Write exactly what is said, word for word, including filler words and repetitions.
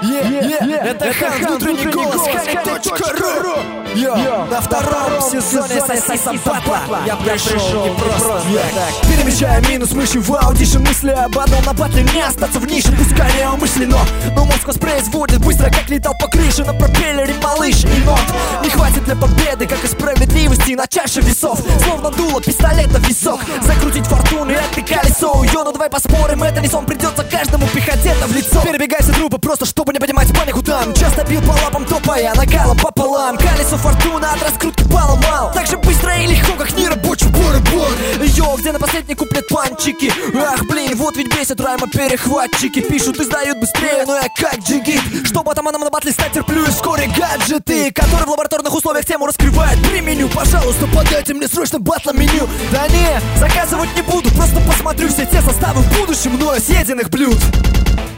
Yeah, yeah, yeah. Это Хан, внутренний голос, Ханик.ру. На втором сезоне Сосиса Батла я пришел не просто так. Перемещая минус мышью в аудишн, мысли об одном на батле не остаться в нише. Пускай неумышленно, но мозг воспроизводит быстро, как летал по крыше на пропеллере малыш. И нот не хватит для победы, как и справедливости на чаше весов. Словно дуло пистолета в висок. Закрутить фортуны, это колесо. Йо, ну давай поспорим, это не сон, придется каждому пихать это в лицо. Перебегай все трупы, просто чтобы не понимать панику там. Часто бил по лапам, топая накалом пополам. Колесо фортуны от раскрутки поломал. Так же быстро и легко, как нерабочий барабан. Йо, где на последний куплет панчики. Ах, блин, вот ведь бесит райма перехватчики. Пишут, издают быстрее, но я как джигит. Чтобы атаманом на батле стать, терплю и вскоре гаджеты, которые в лабораторных условиях тему раскрывают. Применю, пожалуйста, подайте мне срочно батла меню. Да не, заказывать не буду, просто посмотрю все те составы в будущем мною съеденных блюд.